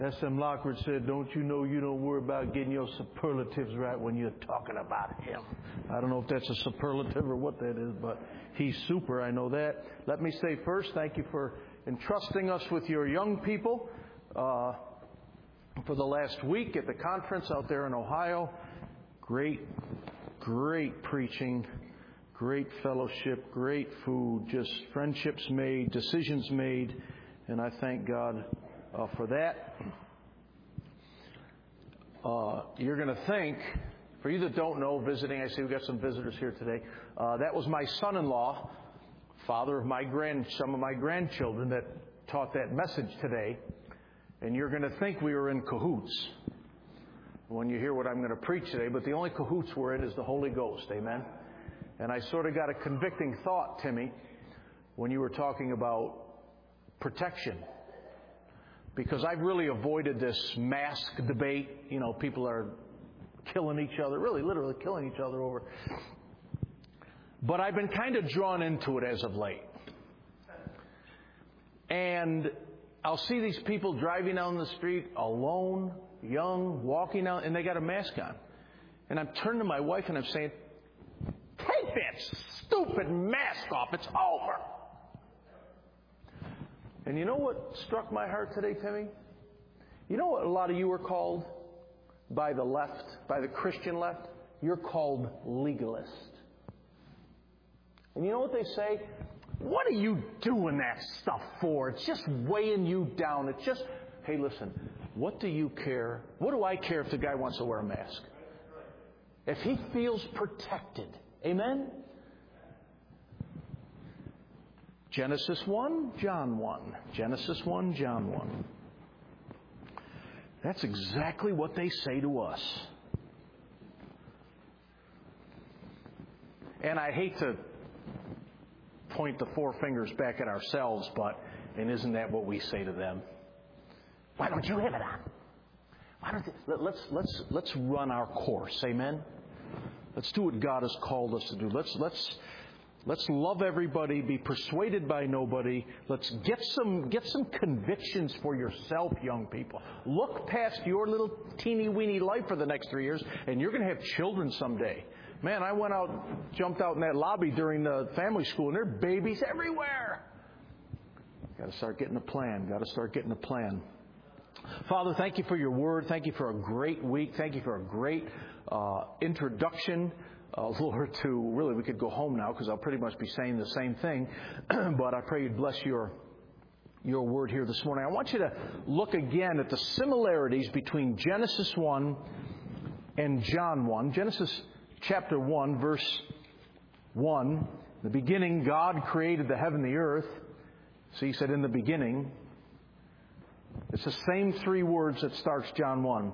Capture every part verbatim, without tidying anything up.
S M Lockridge said, don't you know you don't worry about getting your superlatives right when you're talking about him. I don't know if that's a superlative or what that is, but he's super, I know that. Let me say first, thank you for entrusting us with your young people uh, for the last week at the conference out there in Ohio. Great, great preaching, great fellowship, great food, just friendships made, decisions made, and I thank God Uh, for that. Uh, you're going to think, for you that don't know, visiting, I see we've got some visitors here today, uh, that was my son-in-law, father of my grand, some of my grandchildren that taught that message today. And you're going to think we were in cahoots when you hear what I'm going to preach today, but the only cahoots we're in is the Holy Ghost, amen? And I sort of got a convicting thought, Timmy, when you were talking about protection. Because I've really avoided this mask debate. You know, people are killing each other, really literally killing each other over. But I've been kind of drawn into it as of late. And I'll see these people driving down the street alone, young, walking out, and they got a mask on. And I'm turning to my wife and I'm saying, take that stupid mask off. It's over. And you know what struck my heart today, Timmy? You know what a lot of you are called by the left, by the Christian left? You're called legalist. And you know what they say? What are you doing that stuff for? It's just weighing you down. It's just, hey, listen, what do you care? What do I care if the guy wants to wear a mask? If he feels protected. Amen? Genesis one, John one. Genesis one, John one. That's exactly what they say to us. And I hate to point the four fingers back at ourselves, but, and isn't that what we say to them? Why don't you have it on? Why don't you, let's, let's, let's run our course, amen? Let's do what God has called us to do. Let's, let's, Let's love everybody, be persuaded by nobody. Let's get some get some convictions for yourself, young people. Look past your little teeny-weeny life for the next three years, and you're going to have children someday. Man, I went out, jumped out in that lobby during the family school, and there are babies everywhere. Got to start getting a plan. Got to start getting a plan. Father, thank you for your word. Thank you for a great week. Thank you for a great uh, introduction. Uh, Lord, to really, we could go home now because I'll pretty much be saying the same thing. But I pray you'd bless your your word here this morning. I want you to look again at the similarities between Genesis one and John one. Genesis chapter one, verse one. In the beginning, God created the heaven and the earth. So he said, in the beginning. It's the same three words that starts John one.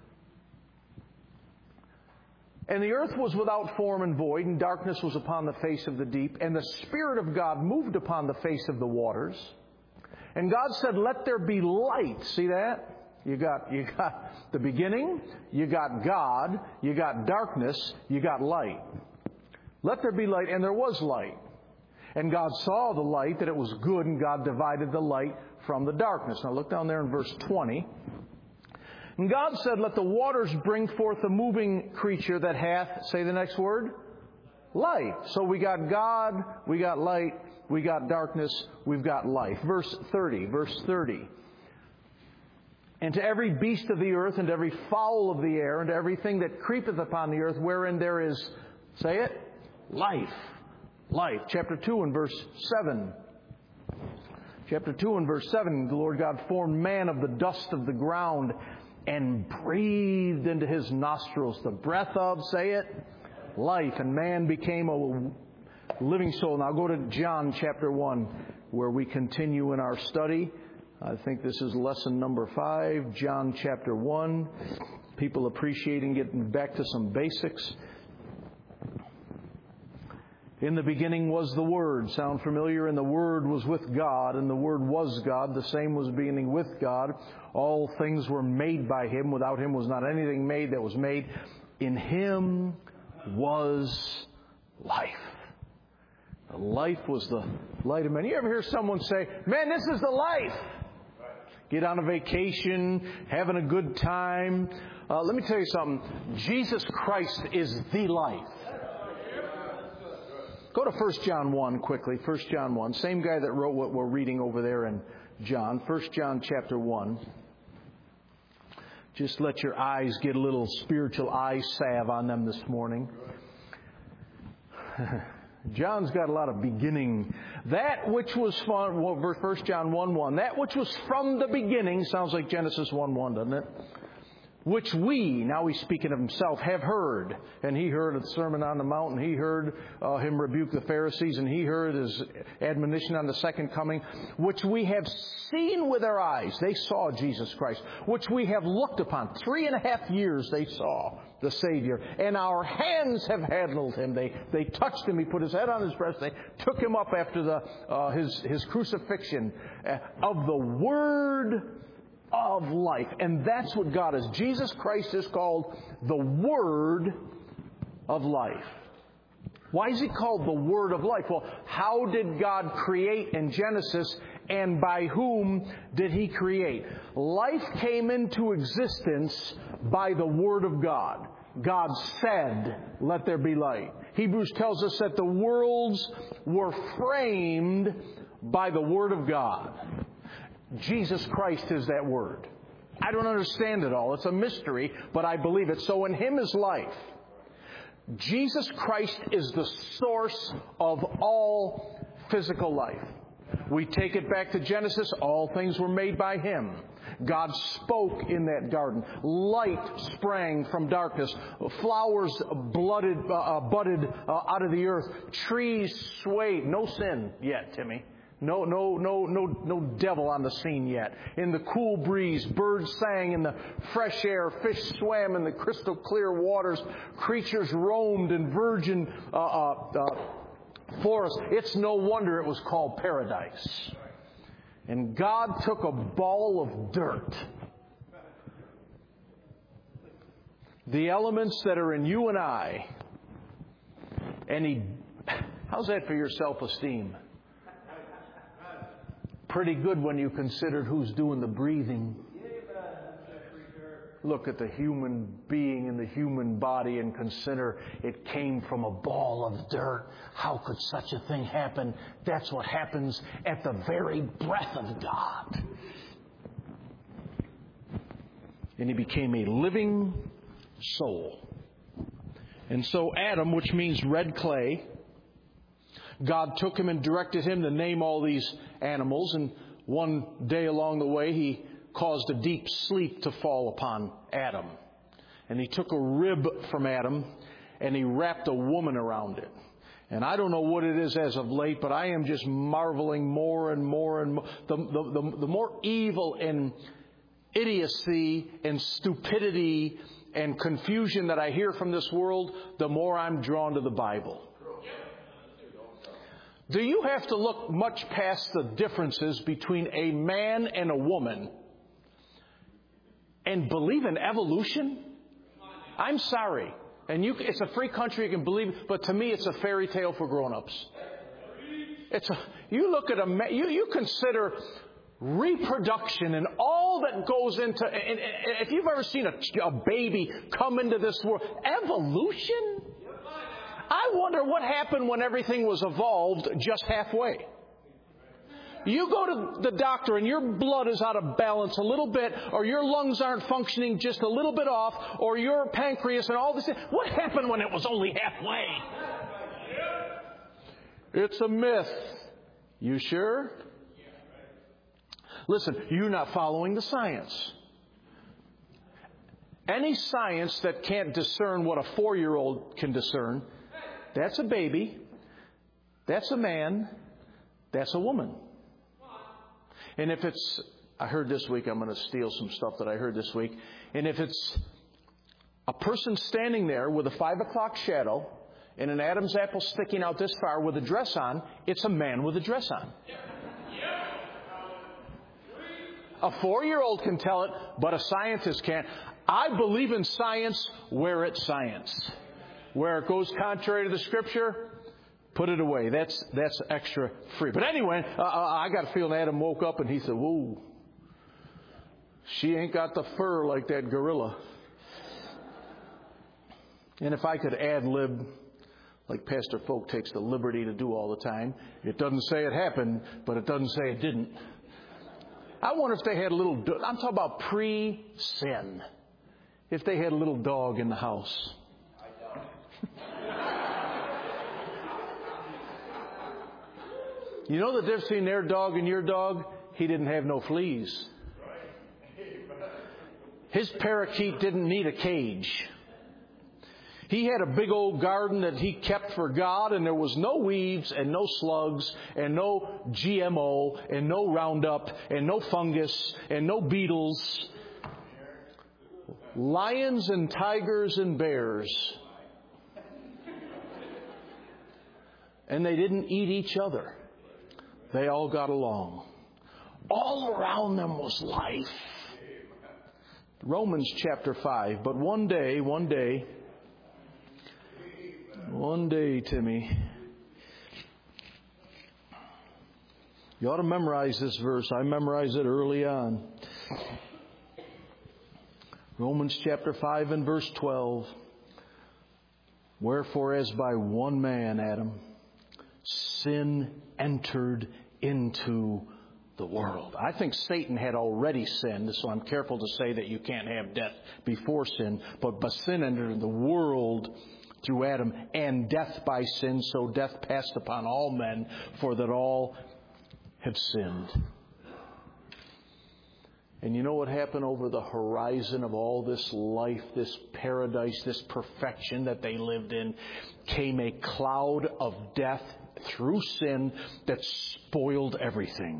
And the earth was without form and void, and darkness was upon the face of the deep, and the Spirit of God moved upon the face of the waters. And God said, let there be light. See that? You got, you got the beginning, you got God, you got darkness, you got light. Let there be light, and there was light. And God saw the light, that it was good, and God divided the light from the darkness. Now look down there in verse twenty. And God said, let the waters bring forth a moving creature that hath, say the next word, light. So we got God, we got light, we got darkness, we've got life. Verse thirty, verse thirty. And to every beast of the earth, and to every fowl of the air, and to everything that creepeth upon the earth, wherein there is, say it, life. Life. Chapter two and verse seven. Chapter two and verse seven, the Lord God formed man of the dust of the ground, and breathed into his nostrils the breath of, say it, life. And man became a living soul. Now go to John chapter one, where we continue in our study. I think this is lesson number five, John chapter one. People appreciating getting back to some basics. In the beginning was the Word. Sound familiar? And the Word was with God, and the Word was God. The same was beginning with God. All things were made by Him. Without Him was not anything made that was made. In Him was life. The life was the light of men. You ever hear someone say, man, this is the life? get on a vacation, having a good time. Uh, let me tell you something. Jesus Christ is the life. Go to First John one quickly. First John one. Same guy that wrote what we're reading over there in John. First John chapter one. Just let your eyes get a little spiritual eye salve on them this morning. John's got a lot of beginning. That which was from, well, First John one one. That which was from the beginning, sounds like Genesis one one, doesn't it? Which we, now he's speaking of himself, have heard. And he heard the Sermon on the Mount, and he heard uh, him rebuke the Pharisees, and he heard his admonition on the second coming. Which we have seen with our eyes. They saw Jesus Christ. Which we have looked upon. Three and a half years they saw the Savior. And our hands have handled him. They they touched him. He put his head on his breast. They took him up after the uh, his, his crucifixion. Uh, of the Word of life. And that's what God is. Jesus Christ is called the Word of life. Why is He called the Word of life? Well, how did God create in Genesis, and by whom did He create? Life came into existence by the Word of God. God said, "Let there be light." Hebrews tells us that the worlds were framed by the Word of God. Jesus Christ is that Word. I don't understand it all. It's a mystery, but I believe it. So in Him is life. Jesus Christ is the source of all physical life. We take it back to Genesis. All things were made by Him. God spoke in that garden. Light sprang from darkness. Flowers blooded, uh, budded uh, out of the earth. Trees swayed. No sin yet, Timmy. No, no, no, no, no devil on the scene yet. In the cool breeze, birds sang in the fresh air. Fish swam in the crystal clear waters. Creatures roamed in virgin uh, uh, uh, forests. It's no wonder it was called paradise. And God took a ball of dirt, the elements that are in you and I, and He... How's that for your self-esteem? Pretty good when you considered who's doing the breathing. Look at the human being in the human body and consider it came from a ball of dirt. How could such a thing happen? That's what happens at the very breath of God. And he became a living soul. And so Adam, which means red clay, God took him and directed him to name all these animals. And one day along the way, He caused a deep sleep to fall upon Adam. And He took a rib from Adam and He wrapped a woman around it. And I don't know what it is as of late, but I am just marveling more and more and more. The, the, the, the more evil and idiocy and stupidity and confusion that I hear from this world, the more I'm drawn to the Bible. Do you have to look much past the differences between a man and a woman and believe in evolution? I'm sorry. And you, it's a free country, you can believe it, but to me it's a fairy tale for grown-ups. It's a, you look at a, you, you consider reproduction and all that goes into, and, and if you've ever seen a, a baby come into this world, evolution? I wonder what happened when everything was evolved just halfway. You go to the doctor and your blood is out of balance a little bit, or your lungs aren't functioning just a little bit off, or your pancreas and all this. What happened when it was only halfway? It's a myth. You sure? Listen, you're not following the science. Any science that can't discern what a four-year-old can discern, that's a baby, that's a man, that's a woman. And if it's, I heard this week, I'm going to steal some stuff that I heard this week. And if it's a person standing there with a five o'clock shadow and an Adam's apple sticking out this far with a dress on, it's a man with a dress on. A four-year-old can tell it, but a scientist can't. I believe in science where it's science. Where it goes contrary to the Scripture, put it away. That's that's extra free. But anyway, uh, I got a feeling Adam woke up and he said, "Whoa, She ain't got the fur like that gorilla. And if I could ad-lib, like Pastor Folk takes the liberty to do all the time, it doesn't say it happened, but it doesn't say it didn't. I wonder if they had a little, I'm talking about pre-sin, if they had a little dog in the house. You know the difference between their dog and your dog? He didn't have no fleas. His parakeet didn't need a cage. He had a big old garden that he kept for God, and there was no weeds and no slugs and no G M O and no Roundup and no fungus and no beetles. Lions and tigers and bears. And they didn't eat each other. They all got along. All around them was life. Romans chapter five. But one day, one day, one day, Timmy, you ought to memorize this verse. I memorized it early on. Romans chapter five and verse twelve. Wherefore, as by one man, Adam, sin entered into the world. I think Satan had already sinned, so I'm careful to say that you can't have death before sin. But, but sin entered the world through Adam, and death by sin, so death passed upon all men, for that all have sinned. And you know what happened over the horizon of all this life, this paradise, this perfection that they lived in? Came a cloud of death through sin that spoiled everything.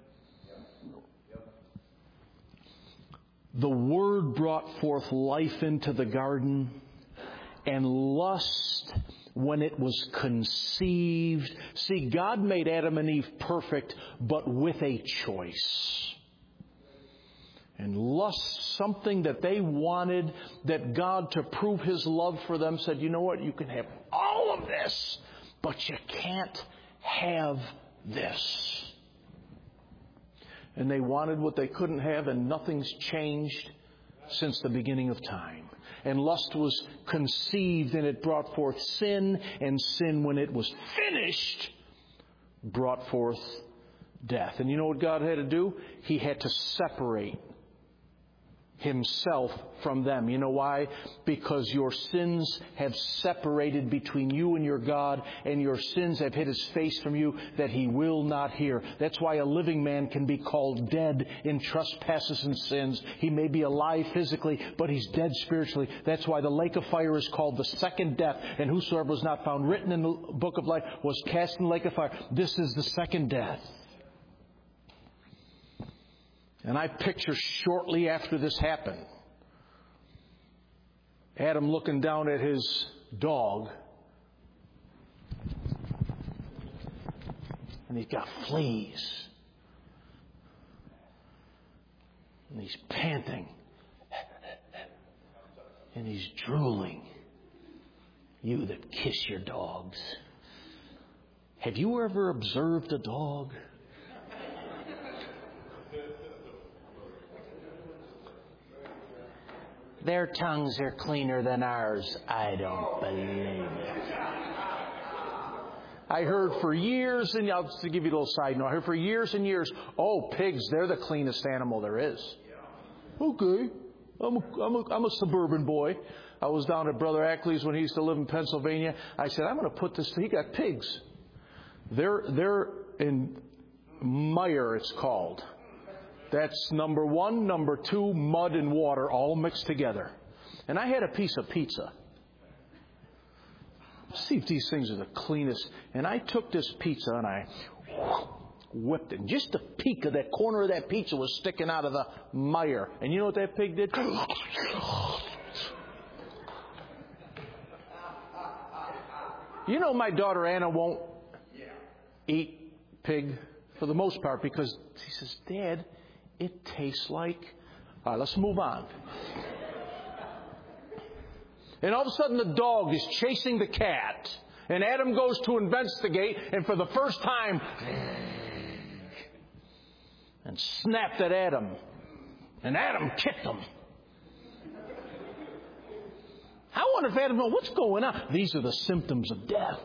The Word brought forth life into the garden, and lust, when it was conceived. See, God made Adam and Eve perfect, but with a choice. And lust, something that they wanted, that God, to prove His love for them, said, you know what, you can have all of this, but you can't have this. And they wanted what they couldn't have, and nothing's changed since the beginning of time. And lust was conceived, and it brought forth sin, and sin, when it was finished, brought forth death. And you know what God had to do? He had to separate Himself from them. You know why? Because your sins have separated between you and your God, and your sins have hid His face from you, that He will not hear. That's why a living man can be called dead in trespasses and sins. He may be alive physically, but he's dead spiritually. That's why the lake of fire is called the second death. And whosoever was not found written in the book of life was cast in the lake of fire. This is the second death. And I picture shortly after this happened, Adam looking down at his dog, and he's got fleas, and he's panting, and he's drooling. You that kiss your dogs. Have you ever observed a dog? Their tongues are cleaner than ours. I don't believe it. I heard for years, and I'll just give you a little side note. I heard for years and years, oh, pigs, they're the cleanest animal there is. Okay, I'm a, I'm a, I'm a suburban boy. I was down at Brother Ackley's when he used to live in Pennsylvania. I said, I'm going to put this, he got pigs. They're, they're in mire, it's called. That's number one. Number two, mud and water all mixed together. And I had a piece of pizza. See if these things are the cleanest. And I took this pizza and I whipped it. And just the peak of that corner of that pizza was sticking out of the mire. And you know what that pig did? You know my daughter Anna won't eat pig for the most part because she says, Dad, it tastes like... All right, let's move on. And all of a sudden the dog is chasing the cat. And Adam goes to investigate. And for the first time... and snapped at Adam. And Adam kicked him. I wonder if Adam knows what's going on. These are the symptoms of death.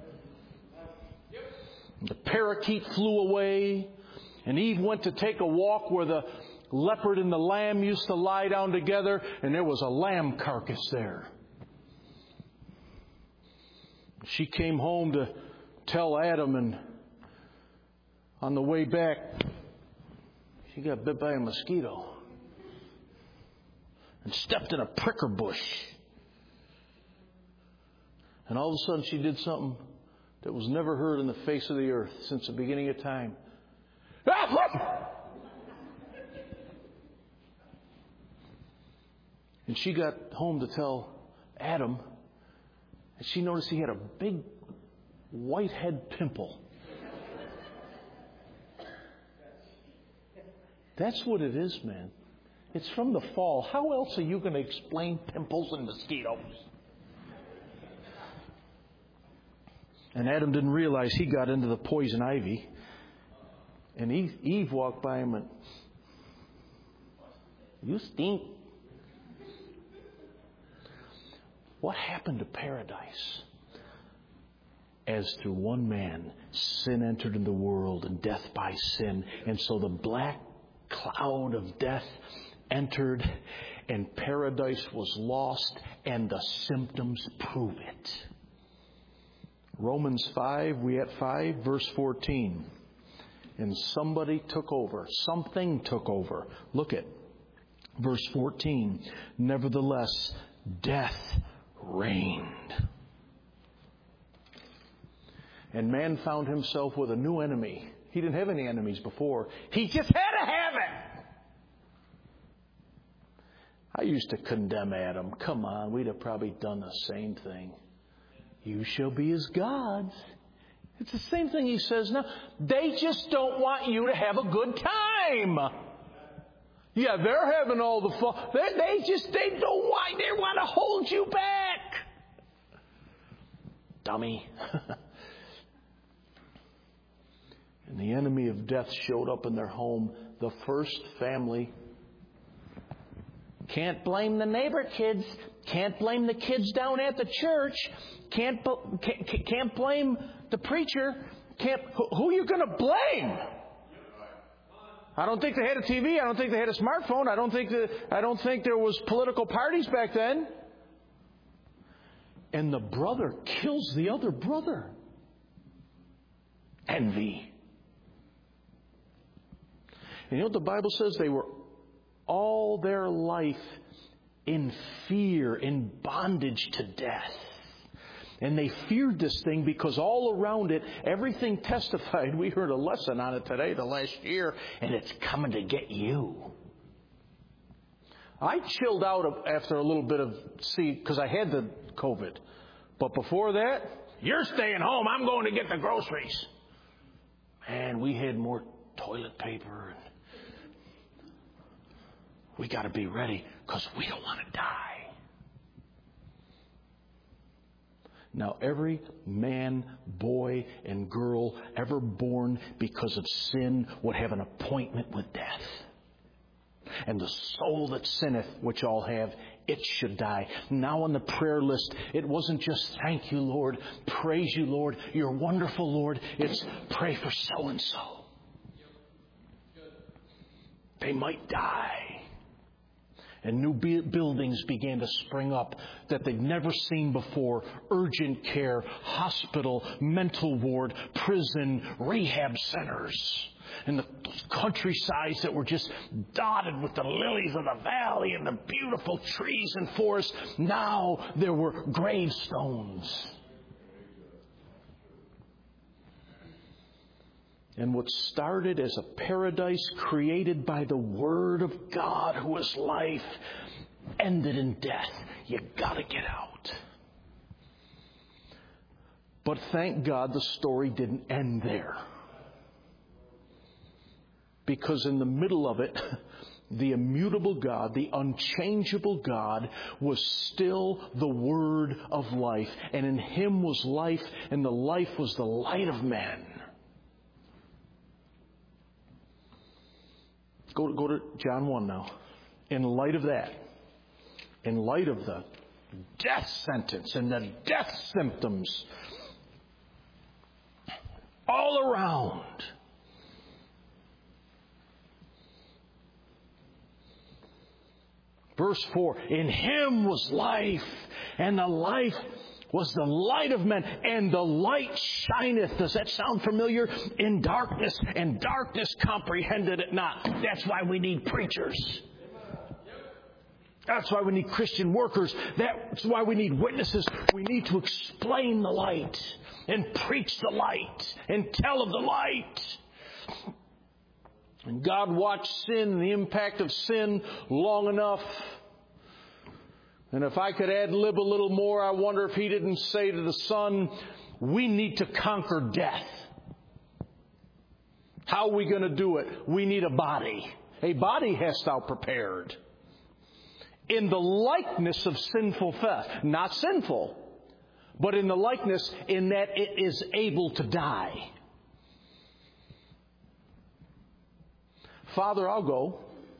The parakeet flew away, and Eve went to take a walk where the leopard and the lamb used to lie down together, and there was a lamb carcass there. She came home to tell Adam, and on the way back, she got bit by a mosquito and stepped in a pricker bush. And all of a sudden she did something that was never heard in the face of the earth since the beginning of time. And she got home to tell Adam, and she noticed he had a big whitehead pimple. That's what it is, man. It's from the fall. How else are you going to explain pimples and mosquitoes? And Adam didn't realize he got into the poison ivy. And Eve, Eve walked by him and, you stink. What happened to paradise? As through one man, sin entered into the world, and death by sin. And so the black cloud of death entered, and paradise was lost, and the symptoms prove it. Romans five, we at five, verse fourteen. And somebody took over. Something took over. Look at verse fourteen. Nevertheless, death reigned. And man found himself with a new enemy. He didn't have any enemies before. He just had to have it. I used to condemn Adam. Come on, we'd have probably done the same thing. You shall be as gods. It's the same thing he says now. They just don't want you to have a good time. Yeah, they're having all the fun. They, they just, they don't want, they want to hold you back. Dummy. And the enemy of death showed up in their home. The first family. Can't blame the neighbor kids. Can't blame the kids down at the church. Can't can't, can't blame the preacher. Can't. Who are you going to blame? I don't think they had a T V. I don't think they had a smartphone. I don't think that. I don't think there was political parties back then. And the brother kills the other brother. Envy. And you know what the Bible says? They were all their life in fear, in bondage to death. And they feared this thing because all around it, everything testified. We heard a lesson on it today, the last year, and it's coming to get you. I chilled out after a little bit of, see, because I had the COVID. But before that, you're staying home. I'm going to get the groceries. Man, we had more toilet paper. And we got to be ready because we don't want to die. Now, every man, boy, and girl ever born because of sin would have an appointment with death. And the soul that sinneth, which all have, it should die. Now on the prayer list, it wasn't just thank you, Lord, praise you, Lord, you're wonderful, Lord. It's pray for so-and-so. They might die. And new buildings began to spring up that they'd never seen before. Urgent care, hospital, mental ward, prison, rehab centers. And the countrysides that were just dotted with the lilies of the valley and the beautiful trees and forests. Now there were gravestones. And what started as a paradise created by the Word of God, who is life, ended in death. You got to get out. But thank God the story didn't end there. Because in the middle of it, the immutable God, the unchangeable God, was still the Word of life. And in Him was life, and the life was the light of men. Go to, go to John one now. in light of that, in light of the death sentence and the death symptoms all around, verse four, in Him was life, and the life was the light of men, and the light shineth. Does that sound familiar? In darkness, and darkness comprehended it not. That's why we need preachers. That's why we need Christian workers. That's why we need witnesses. We need to explain the light and preach the light and tell of the light. And God watched sin, the impact of sin, long enough. And if I could ad-lib a little more, I wonder if He didn't say to the Son, we need to conquer death. How are we going to do it? We need a body. A body hast thou prepared. In the likeness of sinful flesh. Not sinful, but in the likeness in that it is able to die. Father, I'll go.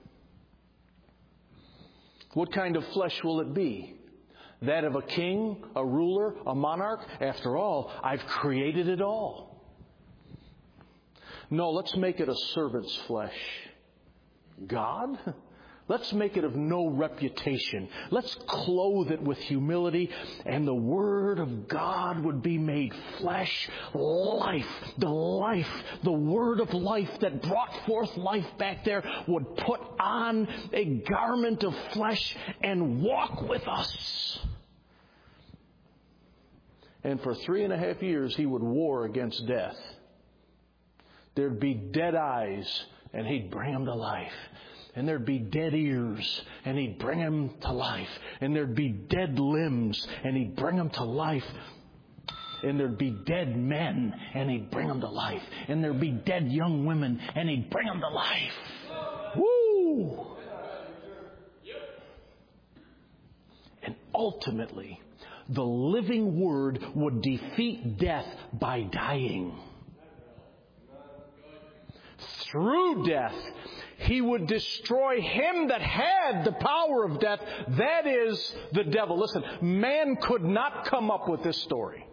What kind of flesh will it be? That of a king, a ruler, a monarch? After all, I've created it all. No, let's make it a servant's flesh. God? Let's make it of no reputation. Let's clothe it with humility, and the Word of God would be made flesh, life, the life, the Word of life that brought forth life back there would put on a garment of flesh and walk with us. And for three and a half years, He would war against death. There'd be dead eyes, and He'd bring them to life. And there'd be dead ears, and He'd bring them to life. And there'd be dead limbs, and He'd bring them to life. And there'd be dead men, and He'd bring them to life. And there'd be dead young women, and He'd bring them to life. Woo! And ultimately, the living Word would defeat death by dying. Through death, He would destroy him that had the power of death. That is the devil. Listen, man could not come up with this story.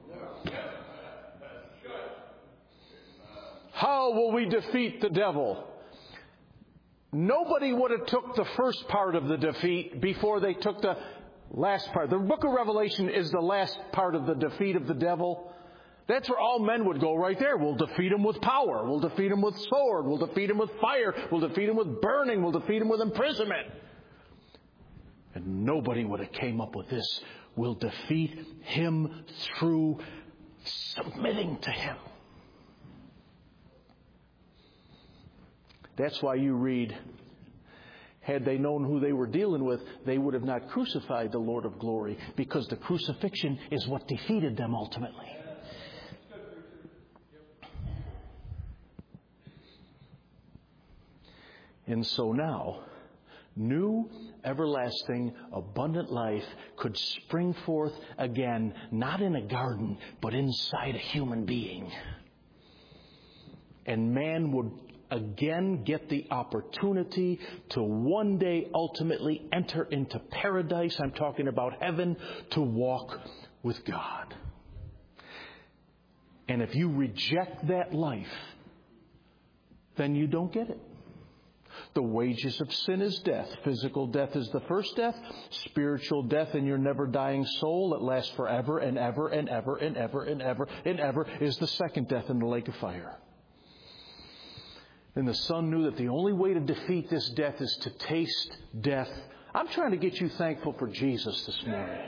How will we defeat the devil? Nobody would have took the first part of the defeat before they took the last part. The book of Revelation is the last part of the defeat of the devil. That's where all men would go right there. We'll defeat him with power. We'll defeat him with sword. We'll defeat him with fire. We'll defeat him with burning. We'll defeat him with imprisonment. And nobody would have came up with this. We'll defeat him through submitting to him. That's why you read, had they known who they were dealing with, they would have not crucified the Lord of glory, because the crucifixion is what defeated them ultimately. And so now, new, everlasting, abundant life could spring forth again, not in a garden, but inside a human being. And man would again get the opportunity to one day ultimately enter into paradise. I'm talking about heaven, to walk with God. And if you reject that life, then you don't get it. The wages of sin is death. Physical death is the first death. Spiritual death in your never-dying soul that lasts forever and ever and ever and ever and ever and ever is the second death in the lake of fire. And the Son knew that the only way to defeat this death is to taste death. I'm trying to get you thankful for Jesus this morning.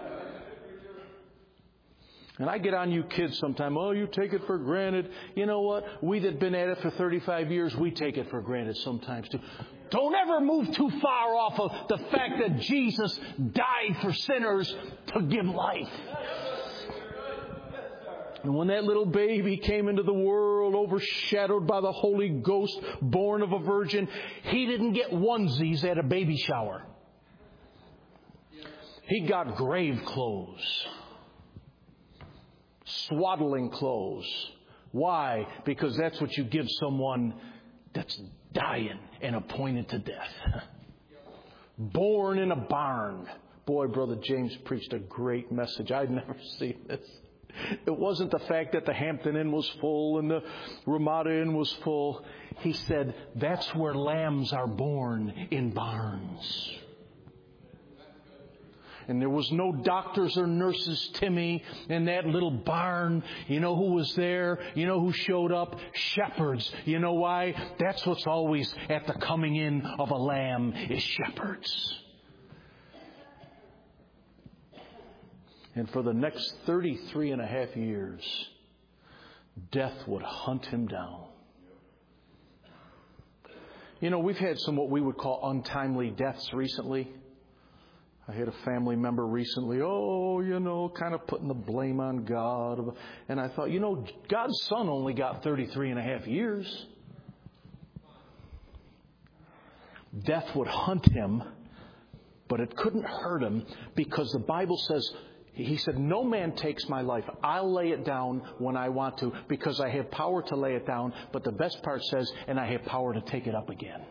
And I get on you kids sometime. Oh, you take it for granted. You know what? We that have been at it for thirty-five years, we take it for granted sometimes too. Don't ever move too far off of the fact that Jesus died for sinners to give life. And when that little baby came into the world, overshadowed by the Holy Ghost, born of a virgin, he didn't get onesies at a baby shower. He got grave clothes. Swaddling clothes. Why? Because that's what you give someone that's dying and appointed to death. Born in a barn. Boy, Brother James preached a great message. I'd never seen this. It wasn't the fact that the Hampton Inn was full and the Ramada Inn was full. He said, that's where lambs are born, in barns. And there was no doctors or nurses, Timmy, in that little barn. You know who was there? You know who showed up? Shepherds. You know why? That's what's always at the coming in of a lamb, is shepherds. And for the next thirty-three and a half years, death would hunt him down. You know, we've had some what we would call untimely deaths recently. I had a family member recently, oh, you know, kind of putting the blame on God. And I thought, you know, God's son only got thirty-three and a half years. Death would hunt him, but it couldn't hurt him because the Bible says, he said, no man takes my life. I'll lay it down when I want to because I have power to lay it down. But the best part says, and I have power to take it up again.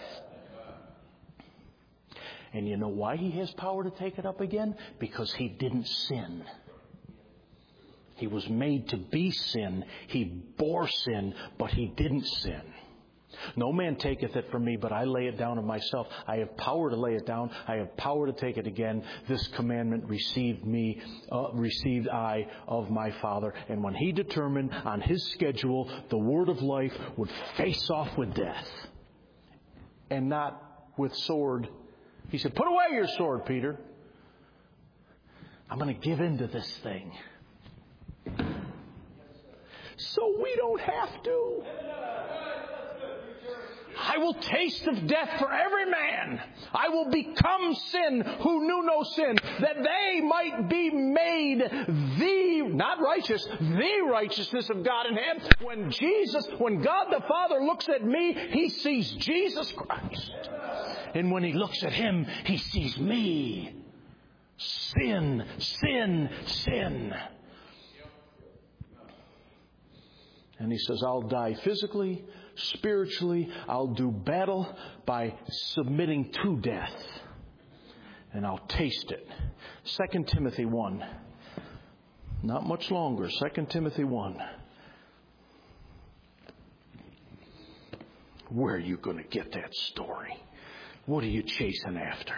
And you know why he has power to take it up again? Because he didn't sin. He was made to be sin. He bore sin, but he didn't sin. No man taketh it from me, but I lay it down of myself. I have power to lay it down. I have power to take it again. This commandment received me, uh, received I of my Father. And when he determined on his schedule, the word of life would face off with death. And not with sword. He said, put away your sword, Peter. I'm going to give in to this thing. So we don't have to. I will taste of death for every man. I will become sin who knew no sin, that they might be made the, not righteous, the righteousness of God in him. When Jesus, when God the Father looks at me, he sees Jesus Christ. And when he looks at him, he sees me. Sin, sin, sin. And he says, I'll die physically, spiritually. I'll do battle by submitting to death. And I'll taste it. Second Timothy one. Not much longer. Second Timothy one. Where are you going to get that story? What are you chasing after?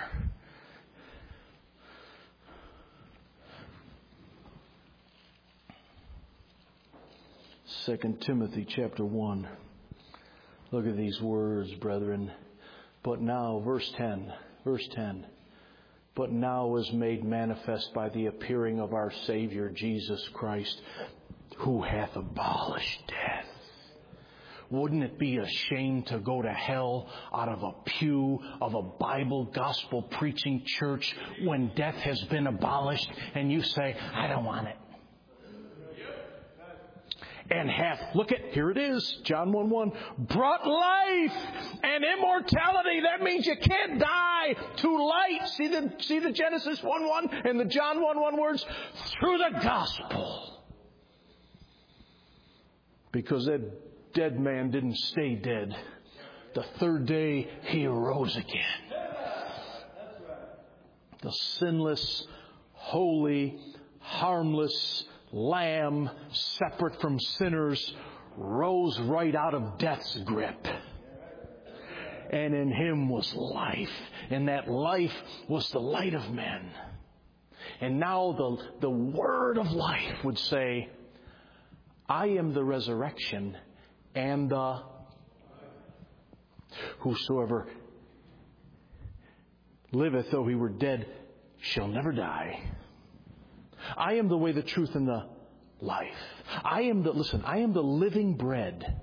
Second Timothy chapter one. Look at these words, brethren. But now, verse ten. Verse ten. But now is made manifest by the appearing of our Savior Jesus Christ, who hath abolished death. Wouldn't it be a shame to go to hell out of a pew of a Bible gospel preaching church when death has been abolished and you say, I don't want it. And hath, look at, here it is, John one one, brought life and immortality. That means you can't die to light. See the, see the Genesis one one and the John one one words? Through the gospel. Because that dead man didn't stay dead. The third day he arose again. The sinless, holy, harmless Lamb, separate from sinners, rose right out of death's grip. And in him was life. And that life was the light of men. And now the, the word of life would say, I am the resurrection and the whosoever liveth though he were dead shall never die. I am the way, the truth, and the life. I am the, listen, I am the living bread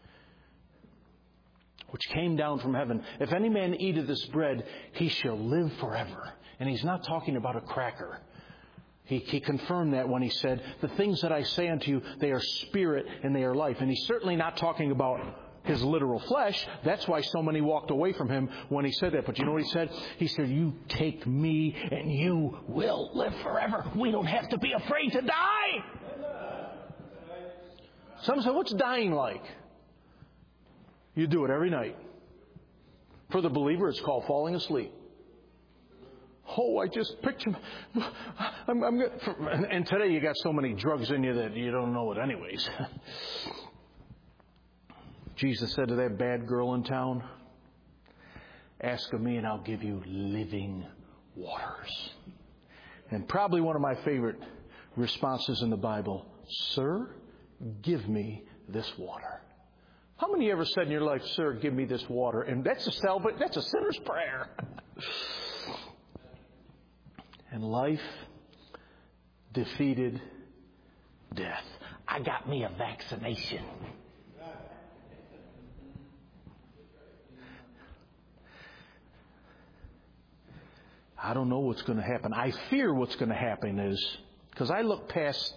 which came down from heaven. If any man eat of this bread, he shall live forever. And he's not talking about a cracker. He, he confirmed that when he said, the things that I say unto you, they are spirit and they are life. And he's certainly not talking about his literal flesh. That's why so many walked away from him when he said that. But you know what he said? He said, you take me and you will live forever. We don't have to be afraid to die. Some say, what's dying like? You do it every night. For the believer, it's called falling asleep. Oh, I just picture. I'm, I'm, and, and today you got so many drugs in you that you don't know it anyways. Jesus said to that bad girl in town, ask of me and I'll give you living waters. And probably one of my favorite responses in the Bible, sir, give me this water. How many ever said in your life, sir, give me this water? And that's a salva- that's a sinner's prayer. And life defeated death. I got me a vaccination. I don't know what's going to happen. I fear what's going to happen is, because I look past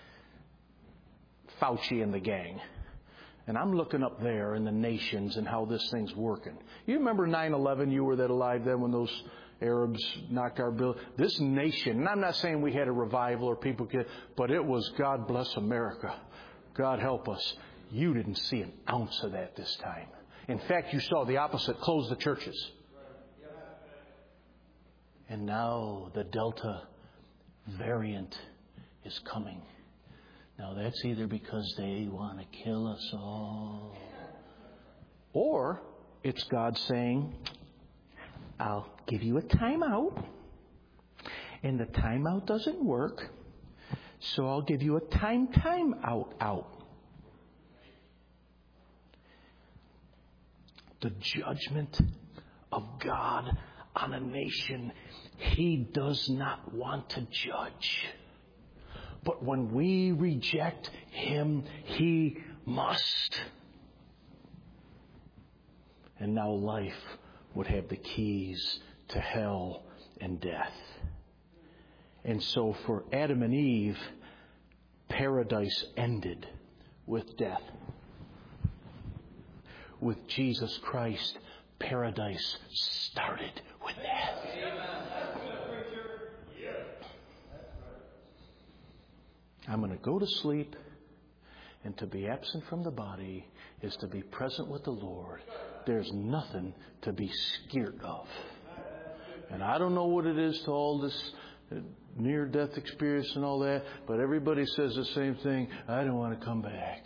Fauci and the gang, and I'm looking up there in the nations and how this thing's working. You remember nine eleven? You were that alive then when those Arabs knocked our bill. This nation, and I'm not saying we had a revival or people get, but it was God bless America. God help us. You didn't see an ounce of that this time. In fact, you saw the opposite. Close the churches. And now the Delta variant is coming. Now that's either because they want to kill us all, or it's God saying, I'll give you a timeout, and the timeout doesn't work, so I'll give you a time time out out. The judgment of God on a nation He does not want to judge. But when we reject Him, He must. And now life would have the keys to hell and death. And so for Adam and Eve, paradise ended with death. With Jesus Christ, paradise started with death. I'm going to go to sleep, and to be absent from the body is to be present with the Lord. There's nothing to be scared of. And I don't know what it is to all this near-death experience and all that, but everybody says the same thing. I don't want to come back.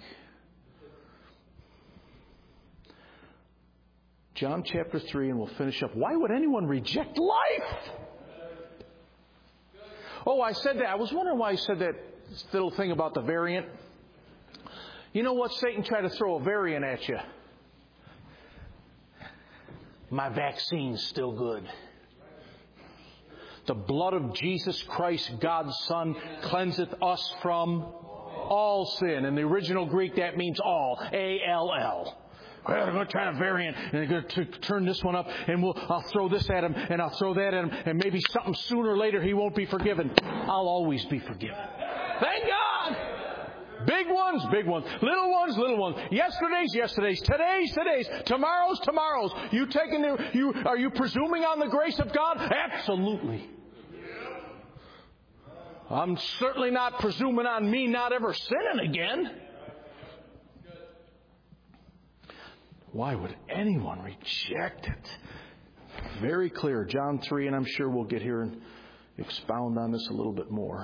John chapter three, and we'll finish up. Why would anyone reject life? Oh, I said that. I was wondering why I said that little thing about the variant. You know what? Satan tried to throw a variant at you. My vaccine's still good. The blood of Jesus Christ, God's Son, cleanseth us from all sin. In the original Greek, that means all. A L L. Well, they're going to try a variant, and they're going to turn this one up, and we'll, I'll throw this at him, and I'll throw that at him, and maybe something sooner or later he won't be forgiven. I'll always be forgiven. Thank God! Big ones, big ones. Little ones, little ones. Yesterday's, yesterdays. Today's, today's. Tomorrow's, tomorrow's. You taking the, you, are you presuming on the grace of God? Absolutely. I'm certainly not presuming on me not ever sinning again. Why would anyone reject it? Very clear. John three, and I'm sure we'll get here and expound on this a little bit more.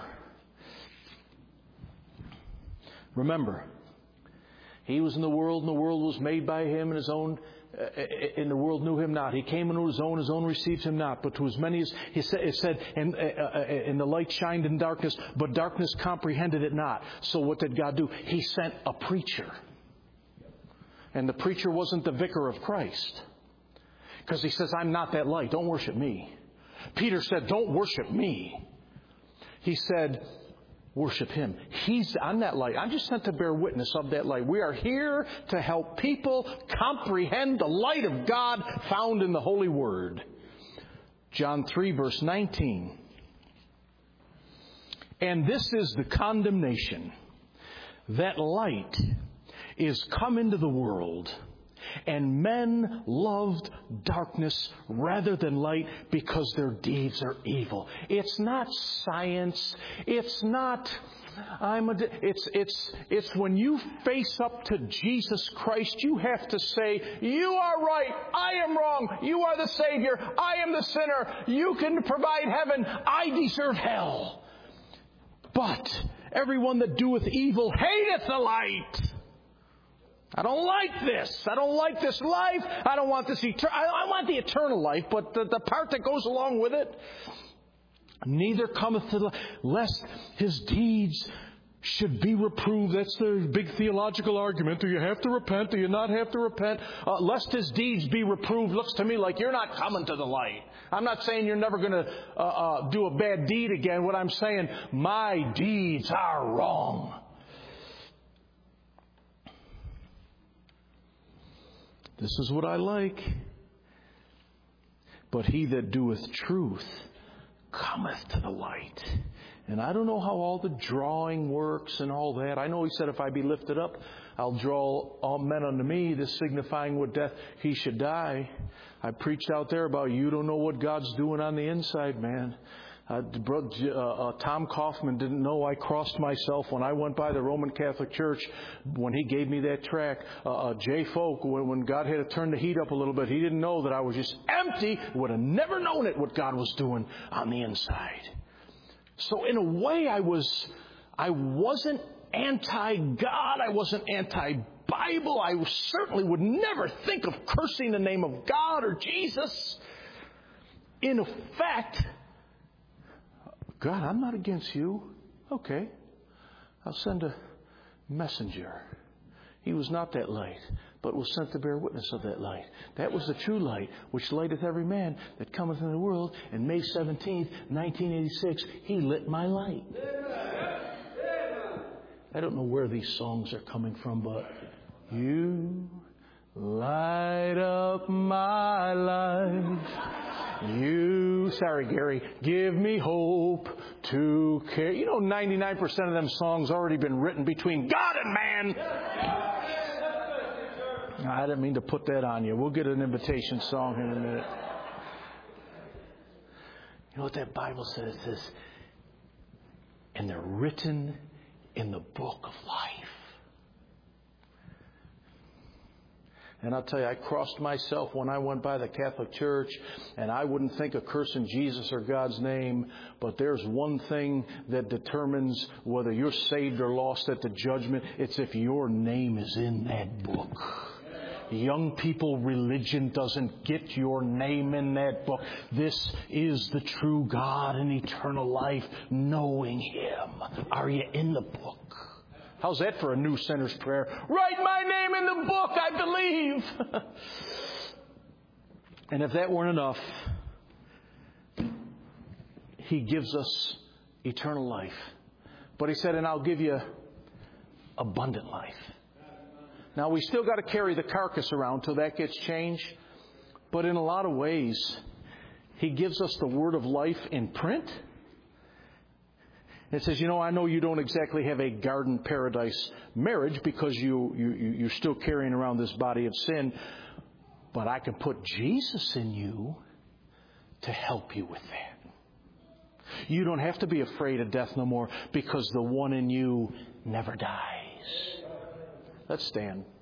Remember, He was in the world, and the world was made by Him, and His own, uh, and the world knew Him not. He came into His own, His own received Him not. But to as many as He said, it said, and, uh, uh, and the light shined in darkness, but darkness comprehended it not. So what did God do? He sent a preacher. And the preacher wasn't the vicar of Christ. Because he says, I'm not that light. Don't worship me. Peter said, don't worship me. He said, worship Him. He's, I'm that light. I'm just sent to bear witness of that light. We are here to help people comprehend the light of God found in the Holy Word. John three, verse nineteen. And this is the condemnation, that light is come into the world, and men loved darkness rather than light because their deeds are evil. It's not science. It's not I'm a, it's, it's, it's when you face up to Jesus Christ, you have to say, you are right, I am wrong, you are the Savior, I am the sinner, you can provide heaven, I deserve hell. But everyone that doeth evil hateth the light. I don't like this. I don't like this life. I don't want this eternal. I want the eternal life, but the, the part that goes along with it. Neither cometh to the lest his deeds should be reproved. That's the big theological argument. Do you have to repent? Do you not have to repent? Uh, lest his deeds be reproved looks to me like you're not coming to the light. I'm not saying you're never going to uh, uh, do a bad deed again. What I'm saying, my deeds are wrong. This is what I like. But he that doeth truth cometh to the light. And I don't know how all the drawing works and all that. I know he said, if I be lifted up, I'll draw all men unto me, this signifying what death he should die. I preached out there about you don't know what God's doing on the inside, man. Uh, uh, uh, Tom Kaufman didn't know I crossed myself when I went by the Roman Catholic Church when he gave me that tract. Uh, uh, Jay Folk, when, when God had to turn the heat up a little bit, he didn't know that I was just empty. Would have never known it, what God was doing on the inside. So in a way, I was, I wasn't anti-God. I wasn't anti-Bible. I certainly would never think of cursing the name of God or Jesus. In effect, God, I'm not against you. Okay. I'll send a messenger. He was not that light, but was sent to bear witness of that light. That was the true light, which lighteth every man that cometh in the world. And May seventeenth, nineteen eighty-six, he lit my light. I don't know where these songs are coming from, but you light up my life. You, sorry Gary, give me hope to care. You know, ninety-nine percent of them songs already been written between God and man. I didn't mean to put that on you. We'll get an invitation song here in a minute. You know what that Bible says? It says, and they're written in the book of life. And I'll tell you, I crossed myself when I went by the Catholic Church, and I wouldn't think of cursing Jesus or God's name, but there's one thing that determines whether you're saved or lost at the judgment. It's if your name is in that book. Young people, religion doesn't get your name in that book. This is the true God and eternal life, knowing Him. Are you in the book? How's that for a new sinner's prayer? Write my name in the book, I believe. And if that weren't enough, He gives us eternal life. But He said, and I'll give you abundant life. Now, we still got to carry the carcass around till that gets changed. But in a lot of ways, He gives us the word of life in print. It says, you know, I know you don't exactly have a garden paradise marriage because you, you, you're still carrying around this body of sin. But I can put Jesus in you to help you with that. You don't have to be afraid of death no more because the one in you never dies. Let's stand.